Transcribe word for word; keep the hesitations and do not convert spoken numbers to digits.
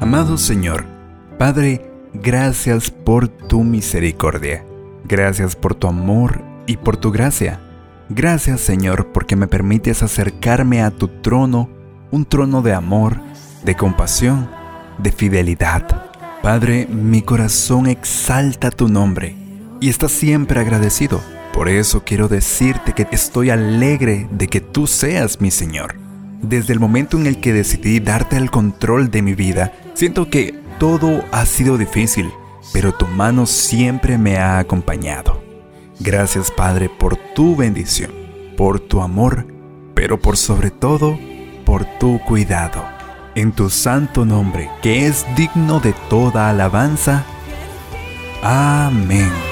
Amado Señor, Padre, gracias por tu misericordia. Gracias por tu amor y por tu gracia. Gracias, Señor, porque me permites acercarme a tu trono, un trono de amor, de compasión, de fidelidad. Padre, mi corazón exalta tu nombre y está siempre agradecido. Por eso quiero decirte que estoy alegre de que tú seas mi Señor. Desde el momento en el que decidí darte el control de mi vida, siento que todo ha sido difícil, pero tu mano siempre me ha acompañado. Gracias, Padre, por tu bendición, por tu amor, pero por sobre todo, por tu cuidado. En tu santo nombre, que es digno de toda alabanza. Amén.